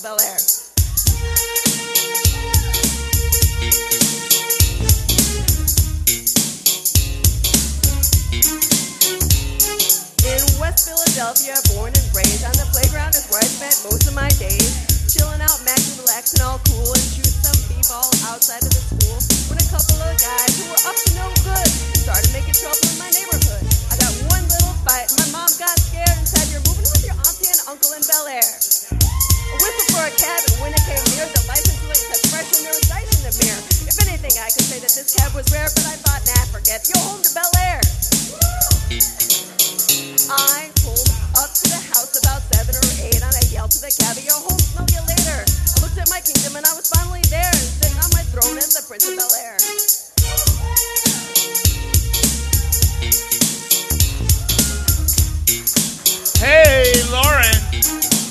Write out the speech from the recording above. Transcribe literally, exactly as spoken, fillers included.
Bel Air. In West Philadelphia, born and raised, on the playground is where I spent most of my days. Chilling out, maxing, relaxing, all cool, and shooting some b-ball outside of the school. When a couple of guys who were up to no good started making trouble in my neighborhood. I got one little fight, and my mom got scared and said, "You're moving with your auntie and uncle in Bel Air." A whistle for a cab, and when it came near, the license plate said fresh, and there was dice in the mirror. If anything, I could say that this cab was rare, but I thought, nah, forget it. Yo, home to Bel Air. I pulled up to the house about seven or eight, and I yelled to the cabbie, "Yo, home, smell you later." I looked at my kingdom, and I was finally there, and sitting on my throne as the Prince of Bel Air. Hey, Lauren.